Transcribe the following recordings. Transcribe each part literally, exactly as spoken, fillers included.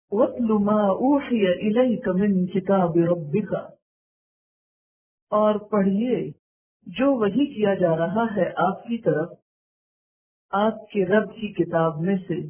وَاتْلُ مَا أُوحِيَ إِلَيْكَ مِنْ كِتَابِ رَبِّكَ، اور پڑھیے جو وحی کیا جا رہا ہے آپ کی طرف آپ کے رب کی کتاب میں سے۔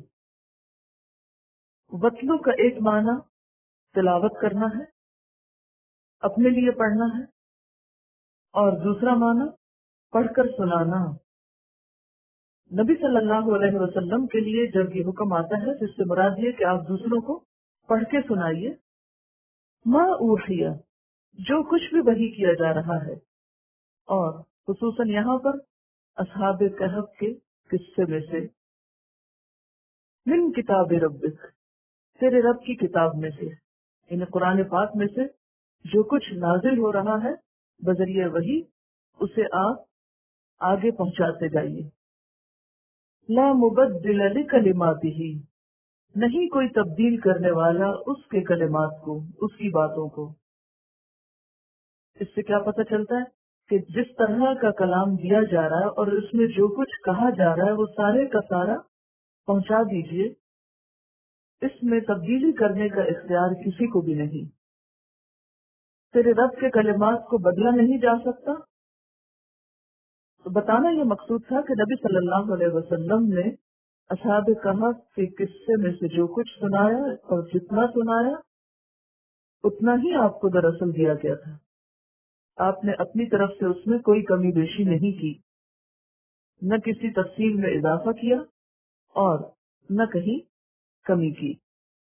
وَاتْلُ کا ایک معنی تلاوت کرنا ہے، اپنے لیے پڑھنا ہے، اور دوسرا معنی پڑھ کر سنانا۔ نبی صلی اللہ علیہ وسلم کے لیے جب یہ حکم آتا ہے جس سے مراد یہ کہ آپ دوسروں کو پڑھ کے سنائیے، ما اوحیہ، جو کچھ بھی وحی کیا جا رہا ہے، اور خصوصاً یہاں پر اصحاب کہف کے قصے میں سے، من کتاب ربک، تیرے رب کی کتاب میں سے، یعنی قرآن پاک میں سے جو کچھ نازل ہو رہا ہے بذریعہ وحی، اسے آپ آگے پہنچاتے جائیے۔ لا مبدل لکلماتہ، نہیں کوئی تبدیل کرنے والا اس کے کلمات کو، اس کی باتوں کو۔ اس سے کیا پتہ چلتا ہے کہ جس طرح کا کلام دیا جا رہا ہے اور اس میں جو کچھ کہا جا رہا ہے وہ سارے کا سارا پہنچا دیجئے، اس میں تبدیلی کرنے کا اختیار کسی کو بھی نہیں۔ تیرے رب کے کلمات کو بدلا نہیں جا سکتا۔ تو بتانا یہ مقصود تھا کہ نبی صلی اللہ علیہ وسلم نے اصحاب کہف کے قصے میں سے جو کچھ سنایا اور جتنا سنایا اتنا ہی آپ کو دراصل دیا گیا تھا۔ آپ نے اپنی طرف سے اس میں کوئی کمی بیشی نہیں کی، نہ کسی تفصیل میں اضافہ کیا اور نہ کہیں کمی کی۔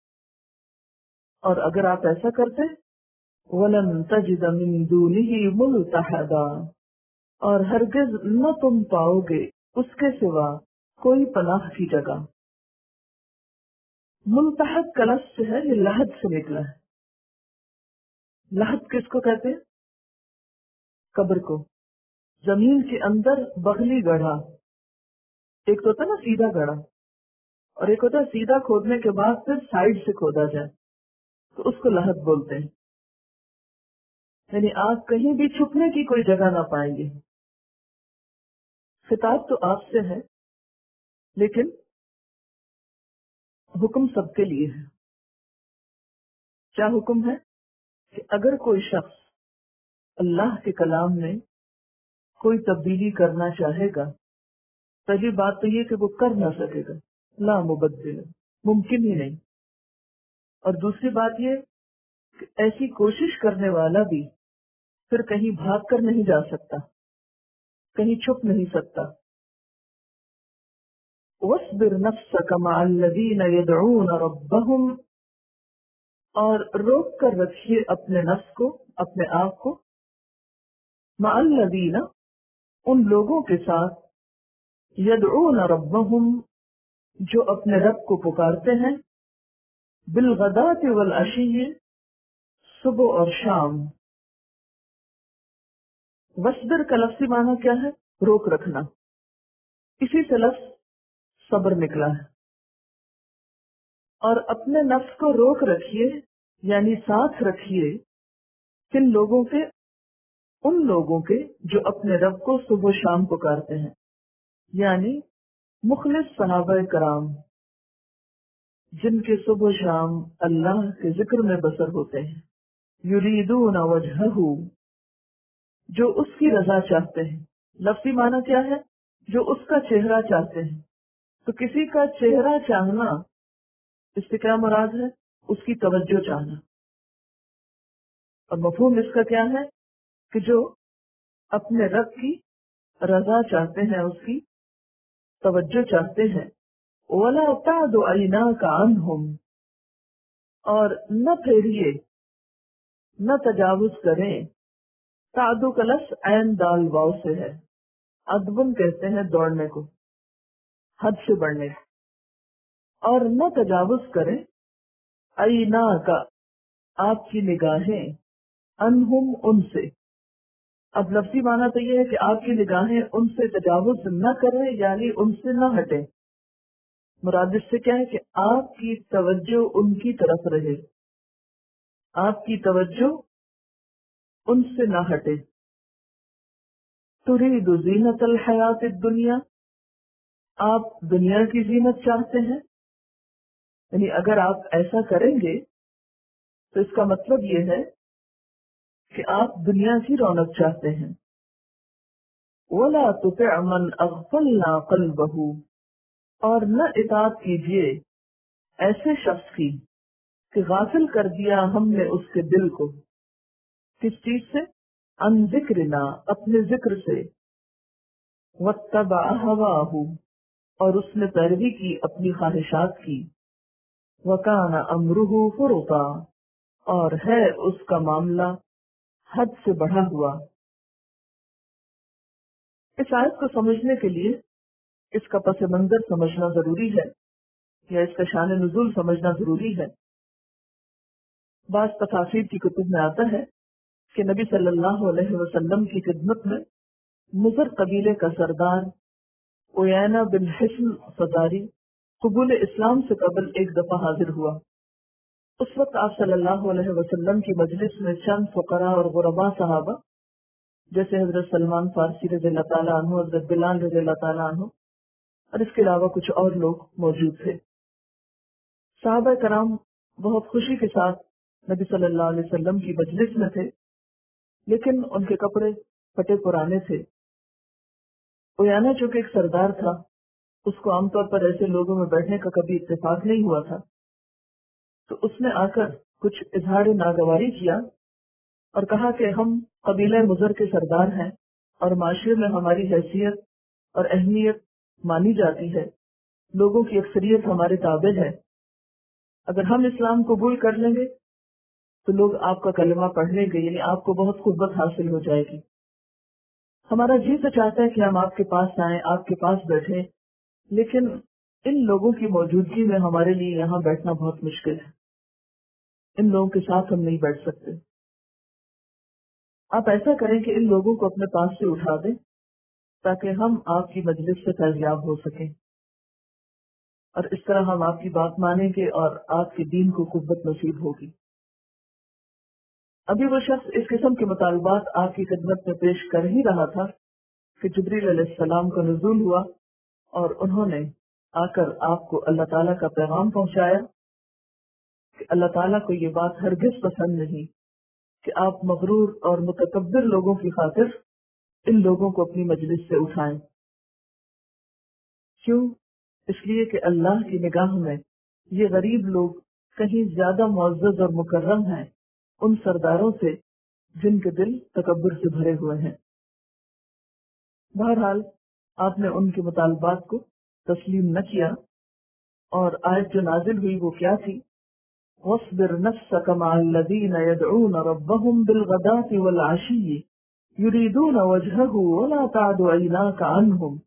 اور اگر آپ ایسا کرتے وَلَن تَجِدَ مِن دُونِهِ مُلْتَحَدًا، اور ہرگز نہ تم پاؤ گے اس کے سوا کوئی پناہ کی جگہ۔ ملتحد کا لفظ ہے یہ لحد سے نکلا ہے۔ لحد کس کو کہتے ہیں؟ قبر کو، زمین کے اندر بغلی گڑھا۔ ایک تو ہوتا ہے نا سیدھا گڑھا، اور ایک ہوتا ہے سیدھا کھودنے کے بعد پھر سائڈ سے کھودا جائے، تو اس کو لحد بولتے ہیں۔ یعنی آپ کہیں بھی چھپنے کی کوئی جگہ نہ پائیں گے۔ خطاب تو آپ سے ہے لیکن حکم سب کے لیے ہے۔ کیا حکم ہے؟ کہ اگر کوئی شخص اللہ کے کلام میں کوئی تبدیلی کرنا چاہے گا، پہلی بات تو یہ کہ وہ کر نہ سکے گا، لا مبدل، ممکن ہی نہیں۔ اور دوسری بات یہ کہ ایسی کوشش کرنے والا بھی پھر کہیں بھاگ کر نہیں جا سکتا، کہیں چھپ نہیں سکتا۔ وَاصْبِرْ نَفْسَكَ مَعَ الَّذِينَ يَدْعُونَ رَبَّهُمْ، اور روک کر رکھیے اپنے نفس کو، اپنے آپ کو، مَعَ الَّذِينَ، ان لوگوں کے ساتھ، يَدْعُونَ رَبَّهُمْ، جو اپنے رب کو پکارتے ہیں، بِالْغَدَاةِ وَالْعَشِيِّ، صبح اور شام۔ وَاصْبِرْ کا لفظی معنی کیا ہے؟ روک رکھنا، اسی سے لفظ صبر نکلا ہے۔ اور اپنے نفس کو روک رکھیے، یعنی ساتھ رکھیے کن لوگوں کے؟ ان لوگوں کے جو اپنے رب کو صبح و شام پکارتے ہیں، یعنی مخلص صحابہ کرام، جن کے صبح و شام اللہ کے ذکر میں بسر ہوتے ہیں۔ یریدون وجہہ، جو اس کی رضا چاہتے ہیں۔ لفظی معنی کیا ہے؟ جو اس کا چہرہ چاہتے ہیں۔ تو کسی کا چہرہ چاہنا، اس سے کیا مراد ہے؟ اس کی توجہ چاہنا۔ اور مفہوم اس کا کیا ہے؟ کہ جو اپنے رب کی رضا چاہتے ہیں، اس کی توجہ چاہتے ہیں۔ وَلَا تَعْدُ عَيْنَاكَ عَنْهُمْ، اور نہ پھیریے، نہ تجاوز کریں۔ تعدو کا لفظ عین دال واو سے ہے۔ ادبن کہتے ہیں دوڑنے کو، حد سے بڑھنے، اور نہ تجاوز کریں۔ عینا کا، آپ کی نگاہیں، انہم، ان سے۔ اب لفظی معنی تو یہ ہے کہ آپ کی نگاہیں ان سے تجاوز نہ کریں، یعنی ان سے نہ ہٹیں۔ مراد اس سے کیا ہے کہ آپ کی توجہ ان کی طرف رہے، آپ کی توجہ ان سے نہ ہٹے۔ ترید زینت الحیات الدنیا، آپ دنیا کی زینت چاہتے ہیں۔ یعنی اگر آپ ایسا کریں گے تو اس کا مطلب یہ ہے کہ آپ دنیا کی رونق چاہتے ہیں. وَلَا تُطِعْ مَنْ أَغْفَلْنَا قَلْبَهُ، اور نہ اطاعت کیجیے ایسے شخص کی کہ غافل کر دیا ہم نے اس کے دل کو. کس چیز سے؟ ان ذکرنا، اپنے ذکر سے. وَاتَّبَعَ هَوَاهُ، اور اس نے پیروی کی اپنی خواہشات کی. وَكَانَ أَمْرُهُ فُرُطًا، اور ہے اس کا معاملہ حد سے بڑھا ہوا. اس آیت کو سمجھنے کے لیے اس کا پس منظر سمجھنا ضروری ہے، یا اس کا شان نزول سمجھنا ضروری ہے. بعض تفاسیر کی کتب میں آتا ہے کہ نبی صلی اللہ علیہ وسلم کی خدمت میں مضر قبیلے کا سردار عیینہ بن حصن فزاری قبول اسلام سے قبل ایک دفعہ حاضر ہوا. اس وقت آپ صلی اللہ علیہ وسلم کی مجلس میں چند فقراء اور غرباء صحابہ جیسے حضرت سلمان فارسی رضی اللہ تعالیٰ عنہ، حضرت بلال رضی اللہ تعالیٰ عنہ، اور اس کے علاوہ کچھ اور لوگ موجود تھے. صحابہ کرام بہت خوشی کے ساتھ نبی صلی اللہ علیہ وسلم کی مجلس میں تھے، لیکن ان کے کپڑے پھٹے پرانے تھے. عیینہ جو کہ ایک سردار تھا، اس کو عام طور پر ایسے لوگوں میں بیٹھنے کا کبھی اتفاق نہیں ہوا تھا، تو اس نے آ کر کچھ اظہار ناگواری کیا اور کہا کہ ہم قبیلہ مضر کے سردار ہیں اور معاشرے میں ہماری حیثیت اور اہمیت مانی جاتی ہے، لوگوں کی اکثریت ہمارے تابع ہے. اگر ہم اسلام قبول کر لیں گے تو لوگ آپ کا کلمہ پڑھ لیں گے، یعنی آپ کو بہت قربت حاصل ہو جائے گی. ہمارا جی تو چاہتا ہے کہ ہم آپ کے پاس آئیں، آپ کے پاس بیٹھیں، لیکن ان لوگوں کی موجودگی میں ہمارے لیے یہاں بیٹھنا بہت مشکل ہے. ان لوگوں کے ساتھ ہم نہیں بیٹھ سکتے. آپ ایسا کریں کہ ان لوگوں کو اپنے پاس سے اٹھا دیں تاکہ ہم آپ کی مجلس سے فیضیاب ہو سکیں، اور اس طرح ہم آپ کی بات مانیں گے اور آپ کے دین کو قوت نصیب ہوگی. ابھی وہ شخص اس قسم کے مطالبات آپ کی خدمت میں پیش کر ہی رہا تھا کہ جبریل علیہ السلام کا نزول ہوا اور انہوں نے آ کر آپ کو اللہ تعالیٰ کا پیغام پہنچایا کہ اللہ تعالیٰ کو یہ بات ہرگز پسند نہیں کہ آپ مغرور اور متکبر لوگوں کی خاطر ان لوگوں کو اپنی مجلس سے اٹھائیں. کیوں؟ اس لیے کہ اللہ کی نگاہ میں یہ غریب لوگ کہیں زیادہ معزز اور مکرم ہیں ان سرداروں سے جن کے دل تکبر سے بھرے ہوئے ہیں. بہرحال آپ نے ان کے مطالبات کو تسلیم نہ کیا، اور آیت جو نازل ہوئی وہ کیا تھی؟ وَاصْبِرْ نَفْسَكَ مَعَ الَّذِينَ يَدْعُونَ رَبَّهُمْ بِالْغَدَاةِ وَالْعَشِيِّ يُرِيدُونَ وَجْهَهُ وَلَا تَعْدُ عَيْنَاكَ عَنْهُمْ.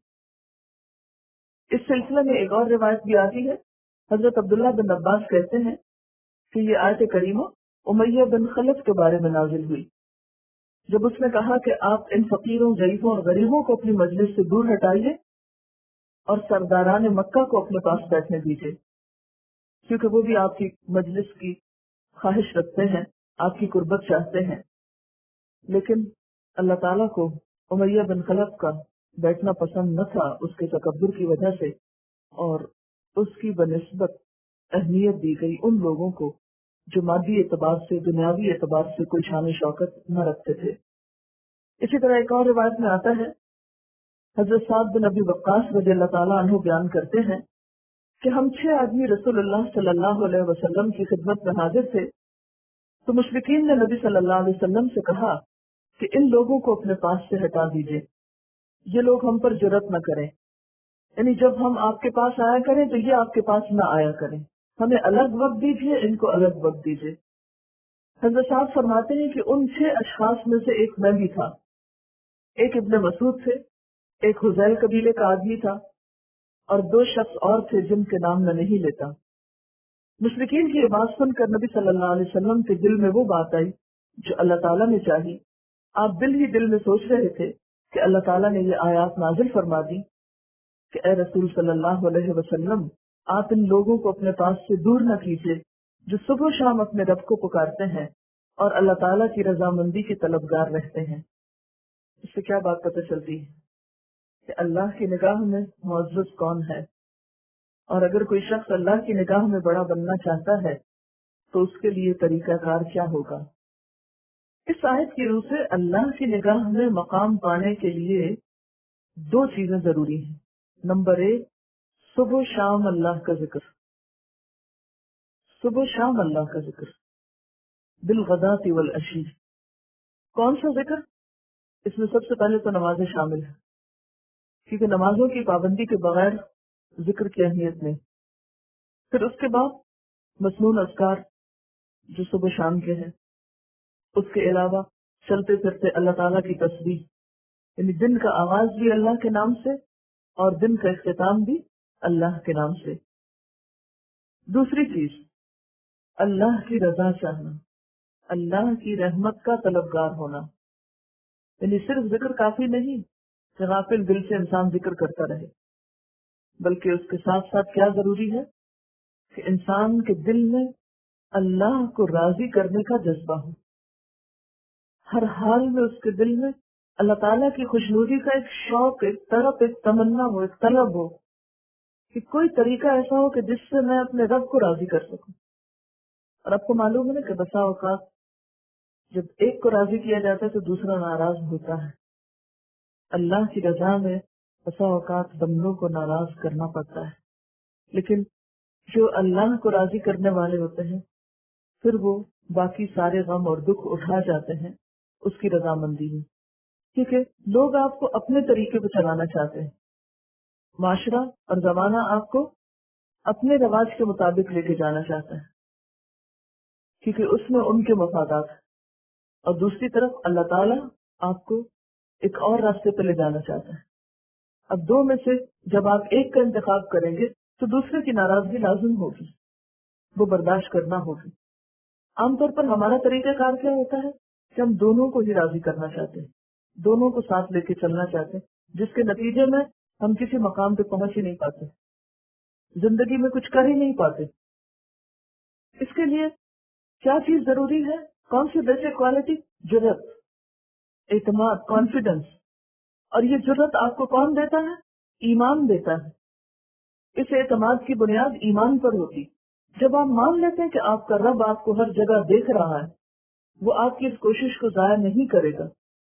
اس سلسلے میں ایک اور روایت بھی آتی ہے. حضرت عبداللہ بن عباس کہتے ہیں کہ یہ آیت کریمہ امیہ بن خلف کے بارے میں نازل ہوئی، جب اس نے کہا کہ آپ ان فقیروں، ضعیفوں اور غریبوں کو اپنی مجلس سے دور ہٹائیے اور سرداران مکہ کو اپنے پاس بیٹھنے دیجیے، کیونکہ وہ بھی آپ کی مجلس کی خواہش رکھتے ہیں، آپ کی قربت چاہتے ہیں. لیکن اللہ تعالیٰ کو امیہ بن خلف کا بیٹھنا پسند نہ تھا اس کے تکبر کی وجہ سے، اور اس کی بنسبت اہمیت دی گئی ان لوگوں کو جو مادی اعتبار سے، دنیاوی اعتبار سے کوئی شان شوکت نہ رکھتے تھے. اسی طرح ایک اور روایت میں آتا ہے، حضرت سعد بن ابی وقاص رضی اللہ تعالیٰ عنہ بیان کرتے ہیں کہ ہم چھ آدمی رسول اللہ صلی اللہ علیہ وسلم کی خدمت میں حاضر تھے، تو مشرکین نے نبی صلی اللہ علیہ وسلم سے کہا کہ ان لوگوں کو اپنے پاس سے ہٹا دیجیے، یہ لوگ ہم پر جرأت نہ کریں، یعنی جب ہم آپ کے پاس آیا کریں تو یہ آپ کے پاس نہ آیا کریں، ہمیں الگ وقت دیجیے، ان کو الگ وقت دیجیے. حضرت صاحب فرماتے ہیں کہ ان چھ اشخاص میں سے ایک میں بھی تھا. ایک ابن مسعود تھے، ایک حذیل قبیلے کا آدمی تھا، اور دو شخص اور تھے جن کے نام میں نہیں لیتا. مشرکین کی یہ بات سن کر نبی صلی اللہ علیہ وسلم کے دل میں وہ بات آئی جو اللہ تعالیٰ نے چاہی. آپ دل ہی دل میں سوچ رہے تھے کہ اللہ تعالیٰ نے یہ آیات نازل فرما دی کہ اے رسول صلی اللہ علیہ وسلم، آپ ان لوگوں کو اپنے پاس سے دور نہ کیجیے جو صبح و شام اپنے رب کو پکارتے ہیں اور اللہ تعالیٰ کی رضامندی کے طلبگار رہتے ہیں. اس سے کیا بات پتہ چلتی ہے کہ اللہ کی نگاہ میں معزز کون ہے اور اگر کوئی شخص اللہ کی نگاہ میں بڑا بننا چاہتا ہے تو اس کے لیے طریقہ کار کیا ہوگا؟ اس آیت کی روح سے اللہ کی نگاہ میں مقام پانے کے لیے دو چیزیں ضروری ہیں. نمبر ایک، صبح شام اللہ کا ذکر. صبح شام اللہ کا ذکر، بالغداۃ والعشی. کون سا ذکر؟ اس میں سب سے پہلے تو نمازیں شامل ہیں، کیونکہ نمازوں کی پابندی کے بغیر ذکر کی اہمیت نہیں. پھر اس کے بعد مسنون اذکار جو صبح شام کے ہیں. اس کے علاوہ چلتے پھرتے اللہ تعالیٰ کی تسبیح، یعنی دن کا آغاز بھی اللہ کے نام سے اور دن کا اختتام بھی اللہ کے نام سے. دوسری چیز، اللہ کی رضا چاہنا، اللہ کی رحمت کا طلبگار ہونا. یعنی صرف ذکر کافی نہیں کہ غافل دل سے انسان ذکر کرتا رہے، بلکہ اس کے ساتھ ساتھ کیا ضروری ہے کہ انسان کے دل میں اللہ کو راضی کرنے کا جذبہ ہو. ہر حال میں اس کے دل میں اللہ تعالیٰ کی خوشنودی کا ایک شوق، ایک طرف، ایک تمنا ہو، ایک طلب ہو کہ کوئی طریقہ ایسا ہو کہ جس سے میں اپنے رب کو راضی کر سکوں. اور آپ کو معلوم ہے نا کہ بسا اوقات جب ایک کو راضی کیا جاتا ہے تو دوسرا ناراض ہوتا ہے. اللہ کی رضا میں بسا اوقات بندوں کو ناراض کرنا پڑتا ہے، لیکن جو اللہ کو راضی کرنے والے ہوتے ہیں پھر وہ باقی سارے غم اور دکھ اٹھا جاتے ہیں اس کی رضامندی میں. کیونکہ لوگ آپ کو اپنے طریقے پہ چلانا چاہتے ہیں، معاشرہ اور زمانہ آپ کو اپنے رواج کے مطابق لے کے جانا چاہتا ہے، کیونکہ اس میں ان کے مفادات ہیں. اور دوسری طرف اللہ تعالیٰ آپ کو ایک اور راستے پہ لے جانا چاہتا ہے. اب دو میں سے جب آپ ایک کا انتخاب کریں گے تو دوسرے کی ناراضگی لازم ہوگی، وہ برداشت کرنا ہوگی. عام طور پر ہمارا طریقہ کار کیا ہوتا ہے کہ ہم دونوں کو ہی راضی کرنا چاہتے ہیں، دونوں کو ساتھ لے کے چلنا چاہتے ہیں، جس کے نتیجے میں ہم کسی مقام پہ پہنچ ہی نہیں پاتے، زندگی میں کچھ کر ہی نہیں پاتے. اس کے لیے کیا چیز ضروری ہے؟ کون سی بیسک کوالٹی؟ جرأت، اعتماد، کانفیڈنس. اور یہ جرأت آپ کو کون دیتا ہے؟ ایمان دیتا ہے. اس اعتماد کی بنیاد ایمان پر ہوتی. جب آپ مان لیتے ہیں کہ آپ کا رب آپ کو ہر جگہ دیکھ رہا ہے، وہ آپ کی اس کوشش کو ضائع نہیں کرے گا،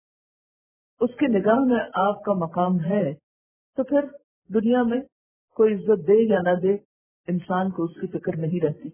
اس کی نگاہ میں آپ کا مقام ہے، تو پھر دنیا میں کوئی عزت دے یا نہ دے انسان کو اس کی فکر نہیں رہتی.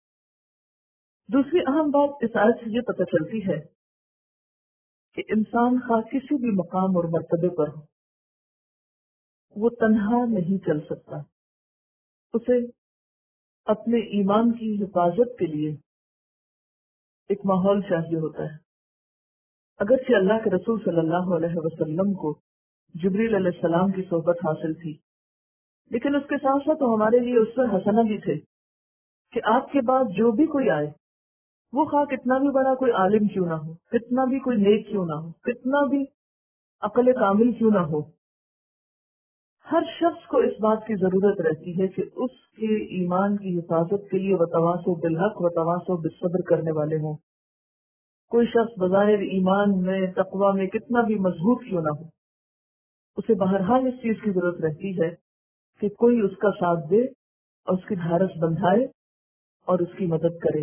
دوسری اہم بات اس آیت سے یہ پتہ چلتی ہے کہ انسان خواہ کسی بھی مقام اور مرتبے پر ہو، وہ تنہا نہیں چل سکتا. اسے اپنے ایمان کی حفاظت کے لیے ایک ماحول چاہیے ہوتا ہے. اگرچہ اللہ کے رسول صلی اللہ علیہ وسلم کو جبریل علیہ السلام کی صحبت حاصل تھی، لیکن اس کے ساتھ ساتھ ہمارے لیے اسوہ حسنہ بھی تھے کہ آپ کے بعد جو بھی کوئی آئے، وہ خواہ کتنا بھی بڑا کوئی عالم کیوں نہ ہو، کتنا بھی کوئی نیک کیوں نہ ہو، کتنا بھی عقل کامل کیوں نہ ہو، ہر شخص کو اس بات کی ضرورت رہتی ہے کہ اس کے ایمان کی حفاظت کے لیے وتواصوا بالحق وتواصوا بالصبر کرنے والے ہوں. کوئی شخص بظاہر ایمان میں، تقوی میں کتنا بھی مضبوط کیوں نہ ہو، اسے بہرحال اس چیز کی ضرورت رہتی ہے کہ کوئی اس کا ساتھ دے اور اس کی ڈھارس بندھائے اور اس کی مدد کرے.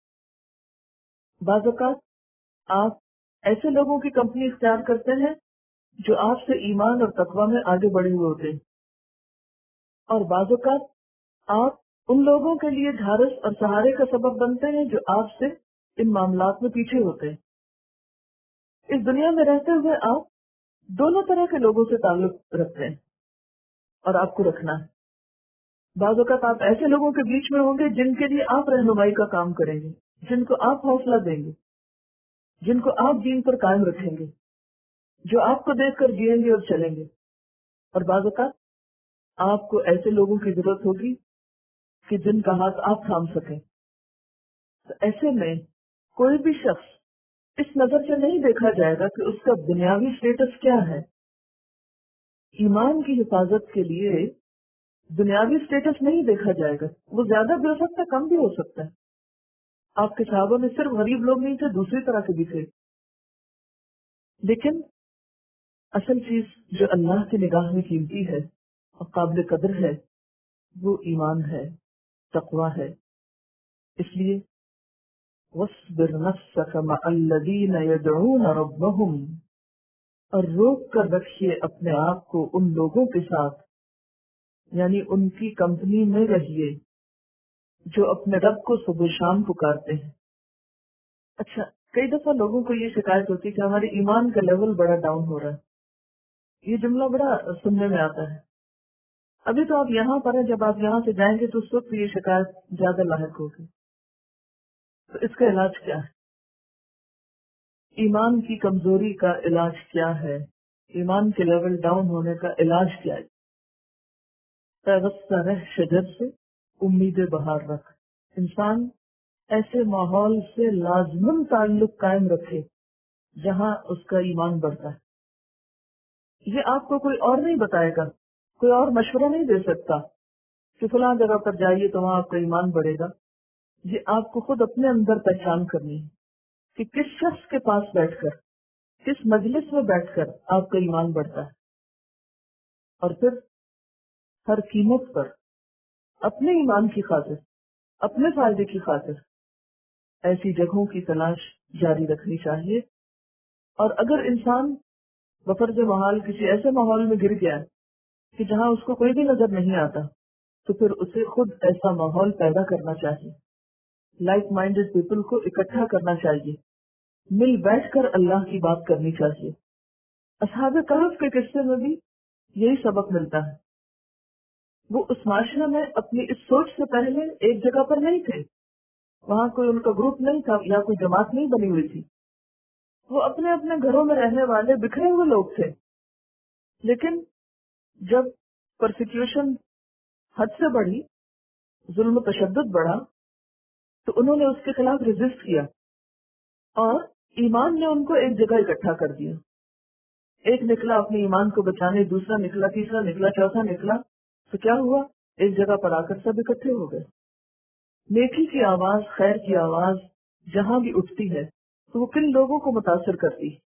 بعض اوقات آپ ایسے لوگوں کی کمپنی اختیار کرتے ہیں جو آپ سے ایمان اور تقوی میں آگے بڑھے ہوئے ہوتے ہیں، اور بعض اوقات آپ ان لوگوں کے لیے ڈھارس اور سہارے کا سبب بنتے ہیں جو آپ سے ان معاملات میں پیچھے ہوتے ہیں. اس دنیا میں رہتے ہوئے آپ دونوں طرح کے لوگوں سے تعلق رکھتے ہیں اور آپ کو رکھنا ہے. بعض اوقات آپ ایسے لوگوں کے بیچ میں ہوں گے جن کے لیے آپ رہنمائی کا کام کریں گے، جن کو آپ حوصلہ دیں گے، جن کو آپ دین پر قائم رکھیں گے، جو آپ کو دیکھ کر جیئیں گے اور چلیں گے. اور بعض اوقات آپ کو ایسے لوگوں کی ضرورت ہوگی کہ جن کا ہاتھ آپ تھام سکیں. تو ایسے میں کوئی بھی شخص اس نظر سے نہیں دیکھا جائے گا کہ اس کا دنیاوی سٹیٹس کیا ہے. ایمان کی حفاظت کے لیے دنیاوی سٹیٹس نہیں دیکھا جائے گا، وہ زیادہ بھی ہو سکتا ہے، کم بھی ہو سکتا ہے. آپ کے صحابہ میں صرف غریب لوگ نہیں تھے، دوسری طرح کے بھی تھے. لیکن اصل چیز جو اللہ کی نگاہ میں قیمتی ہے اور قابل قدر ہے وہ ایمان ہے، تقوی ہے. اس لیے وَاصْبِرْ نَفْسَكَ مَعَ الَّذِينَ يَدْعُونَ رَبَّهُمْ، اور روک کر رکھیے اپنے آپ کو ان لوگوں کے ساتھ، یعنی ان کی کمپنی میں رہیے جو اپنے رب کو صبح شام پکارتے ہیں. اچھا، کئی دفعہ لوگوں کو یہ شکایت ہوتی ہے کہ ہمارے ایمان کا لیول بڑا ڈاؤن ہو رہا ہے. یہ جملہ بڑا سننے میں آتا ہے. ابھی تو آپ یہاں پر ہیں، جب آپ یہاں سے جائیں گے تو اس وقت یہ شکایت زیادہ لاحق ہوگی. تو اس کا علاج کیا ہے؟ ایمان کی کمزوری کا علاج کیا ہے؟ ایمان کے لیول ڈاؤن ہونے کا علاج کیا ہے؟ پیوستہ رہ شجر سے امید بہار رکھ. انسان ایسے ماحول سے لازمن تعلق قائم رکھے جہاں اس کا ایمان بڑھتا ہے. یہ آپ کو کوئی اور نہیں بتائے گا، کوئی اور مشورہ نہیں دے سکتا کہ فلاں جگہ پر جائیے تو وہاں آپ کا ایمان بڑھے گا. یہ آپ کو خود اپنے اندر پہچان کرنی ہے کہ کس شخص کے پاس بیٹھ کر، کس مجلس میں بیٹھ کر آپ کا ایمان بڑھتا ہے. اور پھر ہر قیمت پر اپنے ایمان کی خاطر، اپنے فائدے کی خاطر ایسی جگہوں کی تلاش جاری رکھنی چاہیے. اور اگر انسان بفرض محال کسی ایسے ماحول میں گر گیا کہ جہاں اس کو کوئی بھی نظر نہیں آتا، تو پھر اسے خود ایسا ماحول پیدا کرنا چاہیے. لائک مائنڈڈ پیپل کو اکٹھا کرنا چاہیے، مل بیٹھ کر اللہ کی بات کرنی چاہیے. اصحاب کہف کے قصے میں بھی یہی سبق ملتا ہے. وہ اس معاشرے میں اپنی اس سوچ سے پہلے ایک جگہ پر نہیں تھے، وہاں کوئی ان کا گروپ نہیں تھا یا کوئی جماعت نہیں بنی ہوئی تھی. وہ اپنے اپنے گھروں میں رہنے والے بکھرے ہوئے لوگ تھے. لیکن جب پرسیکیوشن حد سے بڑھی، ظلم و تشدد بڑھا، تو انہوں نے اس کے خلاف ریزسٹ کیا اور ایمان نے ان کو ایک جگہ اکٹھا کر دیا. ایک نکلا اپنے ایمان کو بچانے، دوسرا نکلا، تیسرا نکلا، چوتھا نکلا. تو کیا ہوا؟ ایک جگہ پر آ کر سب اکٹھے ہو گئے. نیکی کی آواز، خیر کی آواز جہاں بھی اٹھتی ہے تو وہ کن لوگوں کو متاثر کرتی ہے؟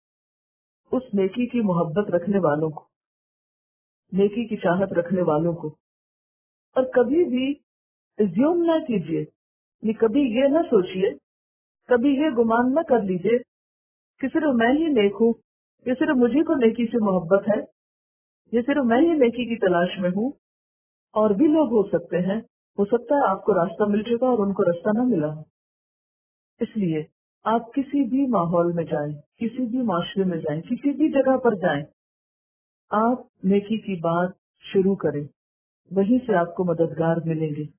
اس نیکی کی محبت رکھنے والوں کو، نیکی کی چاہت رکھنے والوں کو. اور کبھی بھی ایزیوم نہ کیجیے، کبھی یہ نہ سوچیے، کبھی یہ گمان نہ کر لیجیے کہ صرف میں ہی نیک ہوں، یا صرف مجھے کو نیکی سے محبت ہے، یا صرف میں ہی نیکی کی تلاش میں ہوں. اور بھی لوگ ہو سکتے ہیں، ہو سکتا ہے آپ کو راستہ مل چکا اور ان کو راستہ نہ ملا ہو. اس لیے آپ کسی بھی ماحول میں جائیں، کسی بھی معاشرے میں جائیں، کسی بھی جگہ پر جائیں، آپ نیکی کی بات شروع کریں، وہیں سے آپ کو مددگار ملیں گے.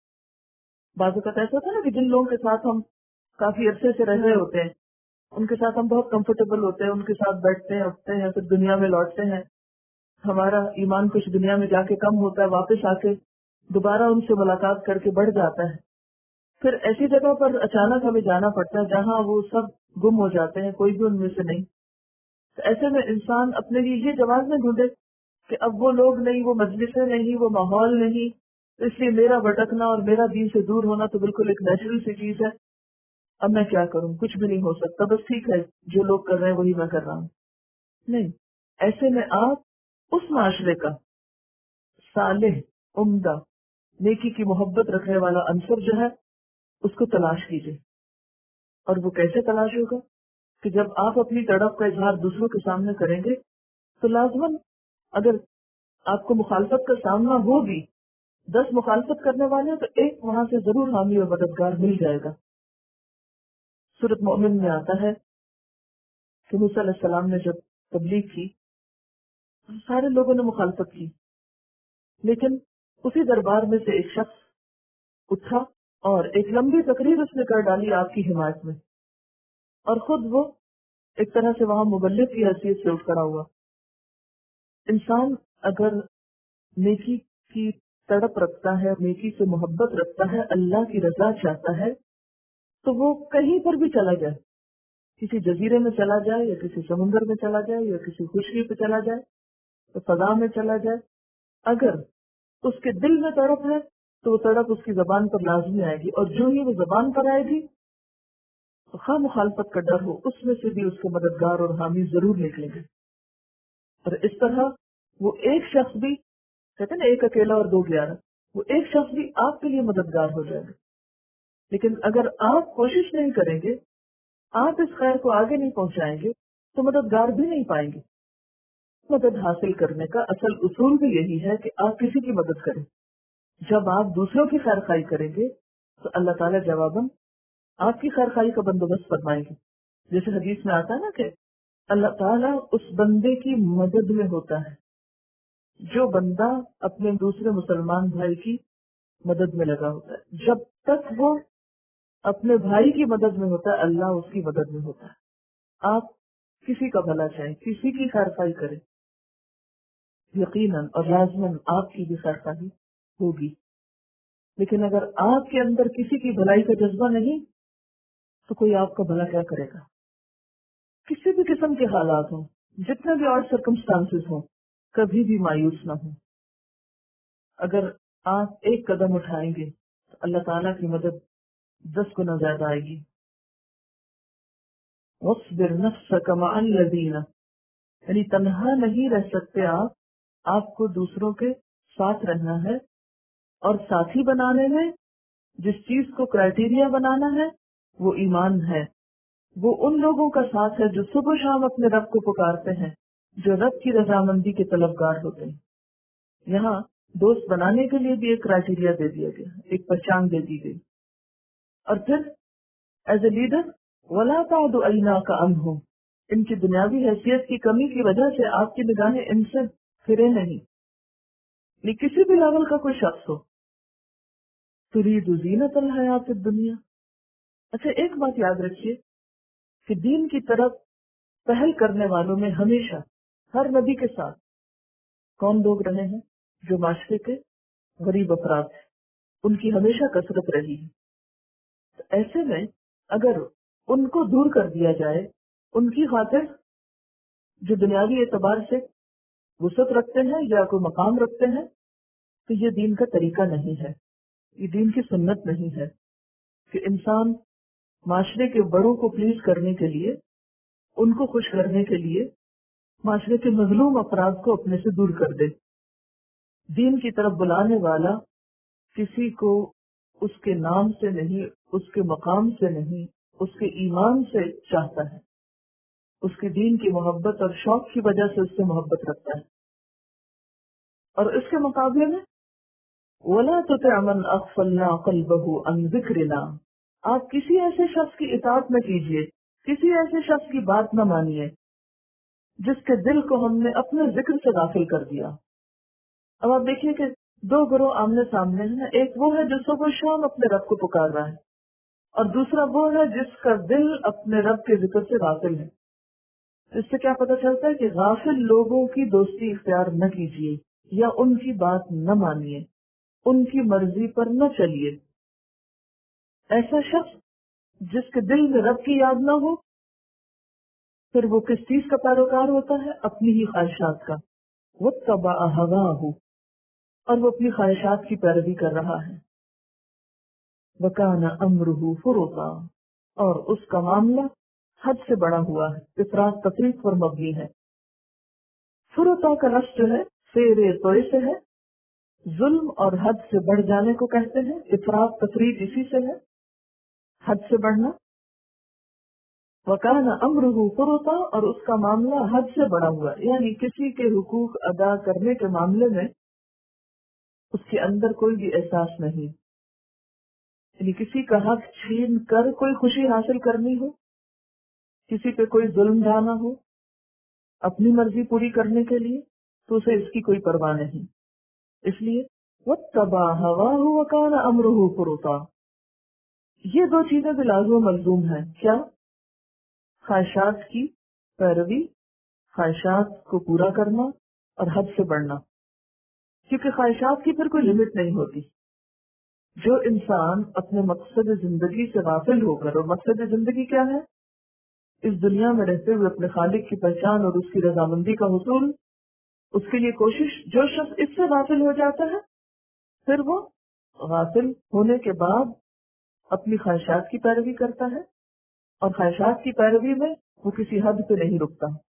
بعض اوقات ایسا ہوتا ہے نا کہ جن لوگوں کے ساتھ ہم کافی عرصے سے رہ رہے ہوتے ہیں، ان کے ساتھ ہم بہت کمفرٹیبل ہوتے ہیں، ان کے ساتھ بیٹھتے ہیں، اٹھتے ہیں، پھر دنیا میں لوٹتے ہیں. ہمارا ایمان کچھ دنیا میں جا کے کم ہوتا ہے، واپس آ کے دوبارہ ان سے ملاقات کر کے بڑھ جاتا ہے. پھر ایسی جگہ پر اچانک ہمیں جانا پڑتا ہے جہاں وہ سب گم ہو جاتے ہیں، کوئی بھی ان میں سے نہیں. تو ایسے میں انسان اپنے لیے یہ جواز نہ ڈھونڈے کہ اب وہ لوگ نہیں، وہ مجلسیں نہیں، وہ ماحول نہیں، اس لیے میرا بھٹکنا اور میرا دین سے دور ہونا تو بالکل ایک نیچرل سی چیز ہے. اب میں کیا کروں، کچھ بھی نہیں ہو سکتا، بس ٹھیک ہے جو لوگ کر رہے ہیں وہی میں کر رہا ہوں. نہیں، ایسے میں آپ اس معاشرے کا صالح، عمدہ، نیکی کی محبت رکھنے والا عنصر جو ہے اس کو تلاش کیجیے. اور وہ کیسے تلاش ہوگا؟ کہ جب آپ اپنی تڑپ کا اظہار دوسروں کے سامنے کریں گے تو لازماً اگر آپ کو مخالفت کا سامنا ہو بھی، دس مخالفت کرنے والے تو ایک وہاں سے ضرور حامی اور مددگار مل جائے گا. سورۃ مومن میں آتا ہے کہ موسیٰ علیہ السلام نے جب تبلیغ کی سارے لوگوں نے مخالفت کی، لیکن اسی دربار میں سے ایک شخص اٹھا اور ایک لمبی تقریر اس نے کر ڈالی آپ کی حمایت میں، اور خود وہ ایک طرح سے وہاں مبلغ کی حیثیت سے اٹھ کھڑا ہوا. انسان اگر نیکی کی تڑپ رکھتا ہے، نیکی سے محبت رکھتا ہے، اللہ کی رضا چاہتا ہے، تو وہ کہیں پر بھی چلا جائے، کسی جزیرے میں چلا جائے یا کسی سمندر میں چلا جائے یا کسی خشکی پہ چلا جائے تو فضا میں چلا جائے، اگر اس کے دل میں تڑپ ہے تو وہ تڑپ اس کی زبان پر لازمی آئے گی. اور جو ہی وہ زبان پر آئے گی تو خواہ مخالفت کا ڈر ہو، اس میں سے بھی اس کے مددگار اور حامی ضرور نکلیں گے. اور اس طرح وہ ایک شخص بھی، کہتے ہیں نا ایک اکیلا اور دو گیارہ، وہ ایک شخص بھی آپ کے لیے مددگار ہو جائے گا. لیکن اگر آپ کوشش نہیں کریں گے، آپ اس خیر کو آگے نہیں پہنچائیں گے، تو مددگار بھی نہیں پائیں گے. مدد حاصل کرنے کا اصل اصول بھی یہی ہے کہ آپ کسی کی مدد کریں. جب آپ دوسروں کی خیر خواہی کریں گے تو اللہ تعالیٰ جواباً آپ کی خیر خواہی کا بندوبست فرمائیں گے. جیسے حدیث میں آتا ہے نا کہ اللہ تعالیٰ اس بندے کی مدد میں ہوتا ہے جو بندہ اپنے دوسرے مسلمان بھائی کی مدد میں لگا ہوتا ہے. جب تک وہ اپنے بھائی کی مدد میں ہوتا ہے اللہ اس کی مدد میں ہوتا ہے. آپ کسی کا بھلا چاہیں، کسی کی خیر خواہی کریں، یقیناً اور لازماً آپ کی بھی خیر خواہی ہوگی. لیکن اگر آپ کے اندر کسی کی بھلائی کا جذبہ نہیں تو کوئی آپ کا بھلا کیا کرے گا؟ کسی بھی قسم کے حالات ہوں، جتنے بھی اور سرکمسٹانسز ہوں، کبھی بھی مایوس نہ ہوں. اگر آپ ایک قدم اٹھائیں گے تو اللہ تعالیٰ کی مدد دس گنا زیادہ آئے گی. وَاصْبِرْ نَفْسَكَ مَعَ الَّذِينَ، یعنی تنہا نہیں رہ سکتے آپ آپ کو دوسروں کے ساتھ رہنا ہے. اور ساتھی بنانے میں جس چیز کو کرائٹیریا بنانا ہے وہ ایمان ہے. وہ ان لوگوں کا ساتھ ہے جو صبح شام اپنے رب کو پکارتے ہیں، جو رب کی رضامندی کے طلبگار ہوتے ہیں. یہاں دوست بنانے کے لیے بھی ایک کرائٹیریا دے دیا گیا، ایک پہچان دے دی گئی. اور پھر ایز اے لیڈر وَلَا تَعْدُ عَيْنَاكَ عَنْهُمْ، ان کی دنیاوی حیثیت کی کمی کی وجہ سے آپ کی نگاہیں ان سے پھرے نہیں. یہ کسی بھی لیول کا کوئی شخص ہو، تريد زینت الحیات الدنیا. اچھا ایک بات یاد رکھیے کہ دین کی طرف پہل کرنے والوں میں ہمیشہ ہر نبی کے ساتھ کون لوگ رہے ہیں؟ جو معاشرے کے غریب افراد ہیں، ان کی ہمیشہ کثرت رہی ہے. تو ایسے میں اگر ان کو دور کر دیا جائے، ان کی خاطر جو دنیاوی اعتبار سے وسعت رکھتے ہیں یا کوئی مقام رکھتے ہیں، تو یہ دین کا طریقہ نہیں ہے، یہ دین کی سنت نہیں ہے کہ انسان معاشرے کے بڑوں کو پلیز کرنے کے لیے، ان کو خوش کرنے کے لیے معاشرے کے مظلوم افراد کو اپنے سے دور کر دے. دین کی طرف بلانے والا کسی کو اس کے نام سے نہیں، اس کے مقام سے نہیں، اس کے ایمان سے چاہتا ہے، اس کے دین کی محبت اور شوق کی وجہ سے اس سے محبت رکھتا ہے. اور اس کے مقابلے میں وَلَا تُطِعْ مَنْ أَغْفَلْنَا قَلْبَهُ عَنْ ذِكْرِنَا، آپ کسی ایسے شخص کی اطاعت نہ کیجیے، کسی ایسے شخص کی بات نہ مانیے جس کے دل کو ہم نے اپنے ذکر سے غافل کر دیا. اب آپ دیکھیے کہ دو گروہ آمنے سامنے ہیں. ایک وہ ہے جو صبح شام اپنے رب کو پکار رہا ہے، اور دوسرا وہ ہے جس کا دل اپنے رب کے ذکر سے غافل ہے. اس سے کیا پتہ چلتا ہے کہ غافل لوگوں کی دوستی اختیار نہ کیجیے یا ان کی بات نہ مانیے، ان کی مرضی پر نہ چلیے. ایسا شخص جس کے دل میں رب کی یاد نہ ہو، پھر وہ کس چیز کا پیروکار ہوتا ہے؟ اپنی ہی خواہشات کا. وَاتَّبَعَ هَوَاهُ، اور وہ اپنی خواہشات کی پیروی کر رہا ہے. وَكَانَ أَمْرُهُ فُرُطًا، اور اس کا معاملہ حد سے بڑا ہوا ہے، افراط تفریط پر مبنی ہے. فرطا کا لفظ جو ہے فیرے توئے سے ہے، ظلم اور حد سے بڑھ جانے کو کہتے ہیں. افراط تفریط اسی سے ہے، حد سے بڑھنا. وَكَانَ أَمْرُهُ فُرُطًا، اور اس کا معاملہ حد سے بڑا ہوا، یعنی کسی کے حقوق ادا کرنے کے معاملے میں اس کے اندر کوئی بھی احساس نہیں. یعنی کسی کا حق چھین کر کوئی خوشی حاصل کرنی ہو، کسی پہ کوئی ظلم ڈھانا ہو اپنی مرضی پوری کرنے کے لیے، تو اسے اس کی کوئی پرواہ نہیں. اس لیے وَاتَّبَعَ هَوَاهُ وَكَانَ أَمْرُهُ فُرُطًا. یہ دو چیزیں بھی لازم و ملزوم ہیں. کیا؟ خواہشات کی پیروی، خواہشات کو پورا کرنا اور حد سے بڑھنا، کیونکہ خواہشات کی پھر کوئی لمٹ نہیں ہوتی. جو انسان اپنے مقصد زندگی سے غافل ہو کر، اور مقصد زندگی کیا ہے؟ اس دنیا میں رہتے ہوئے اپنے خالق کی پہچان اور اس کی رضامندی کا حصول، اس کے لیے کوشش. جو شخص اس سے غافل ہو جاتا ہے پھر وہ غافل ہونے کے بعد اپنی خواہشات کی پیروی کرتا ہے، اور خواہشات کی پیروی میں وہ کسی حد پہ نہیں رکتا.